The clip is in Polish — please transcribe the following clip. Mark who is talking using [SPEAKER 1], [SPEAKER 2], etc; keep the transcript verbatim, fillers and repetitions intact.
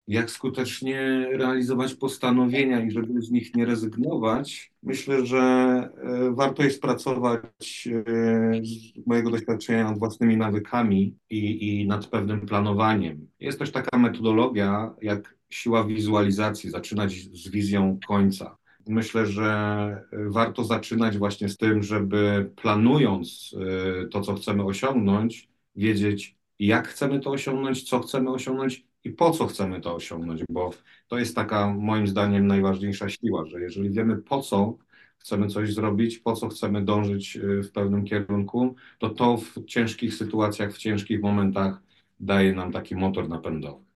[SPEAKER 1] Jak skutecznie realizować postanowienia i żeby z nich nie rezygnować, myślę, że e, warto jest pracować e, z mojego doświadczenia nad własnymi nawykami i, i nad pewnym planowaniem. Jest też taka metodologia jak siła wizualizacji, zaczynać z wizją końca. Myślę, że e, warto zaczynać właśnie z tym, żeby planując e, to, co chcemy osiągnąć, wiedzieć, jak chcemy to osiągnąć, co chcemy osiągnąć i po co chcemy to osiągnąć, bo to jest taka moim zdaniem najważniejsza siła, że jeżeli wiemy po co chcemy coś zrobić, po co chcemy dążyć y, w pewnym kierunku, to to w ciężkich sytuacjach, w ciężkich momentach daje nam taki motor napędowy.